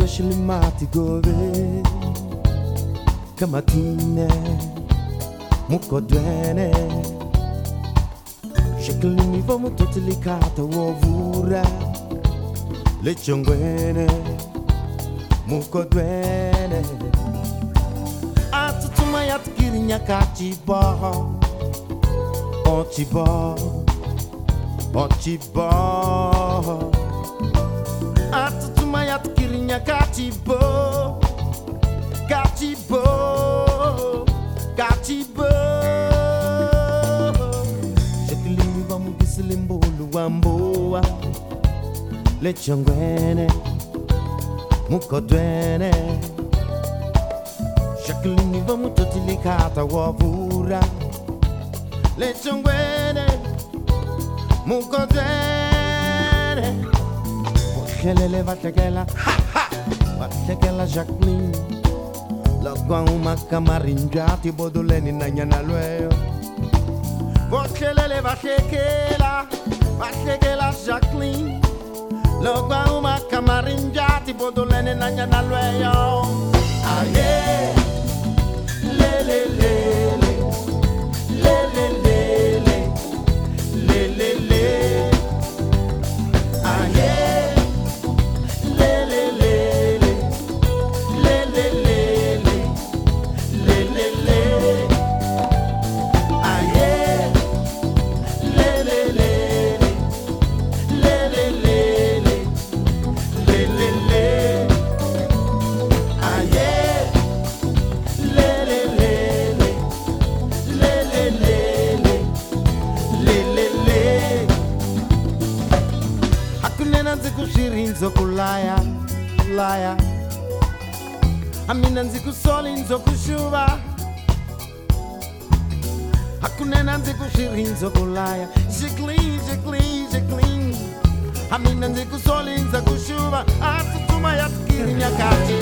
shilimati gove kamatine mukodwene shekilini vomu totilikata wovura lechongwene mukodwene atutuma yatkirinya kachiba ochiba ochiba atutuma yatkirinya kachibo kachibo kachibo shekilini vomu kisilimbulu wamboa lechongwene mukodwene shakilini vomu totilikata wovura lechongwene mukodwene wakhelele vahlekela vahlekela Jacqueline lokwa umakamarinjati bodoleni nanyana lweyo wakhelele vahlekela Jacqueline lokwa umakamarinjati bodoleni nanyana lweyo aye le le le le le le le le le aye le le le le le le le le le aye le le le le le le le le le aye le le le le le le le le hakunena nzikushiri kulaya laya amina nzikusoli nzokushuva hakunena nzikushiri kulaya Jacqueline amina nzikusoli nzokushuva atutuma yatkirinya kati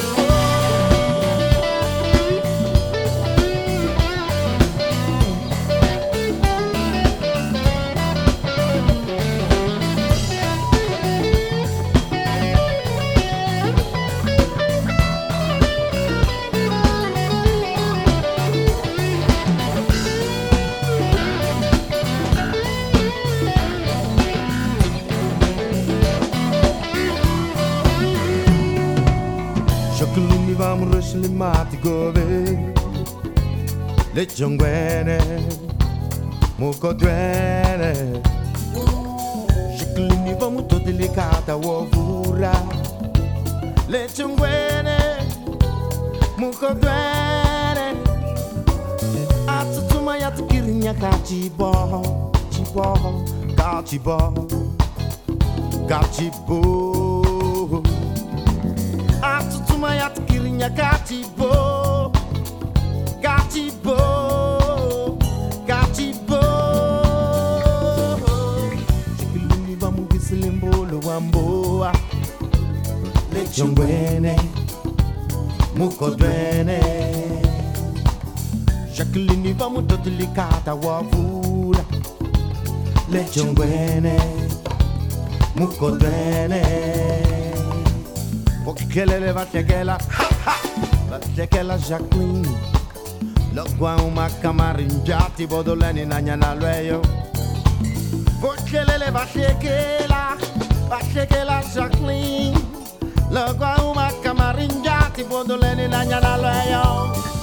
Shakilini vamu shilimati gove lechongwene mukodwene shakilini vamu totilikata wovura lechongwene mukodwene atutuma yatkirinya kachibo kachibo atutuma yatkirinya kachibo shikilini vamu kisilimbulu wamboa lechongwene mukodwene shakilini vamu totilikata wavula lechongwene mukodwene wakhelele vahlekela Jacqueline lokwa umakamarinjati bodoleni nanyana lweyo wakhelele vahlekela Jacqueline lokwa umakamarinjati bodoleni nanyana lweyo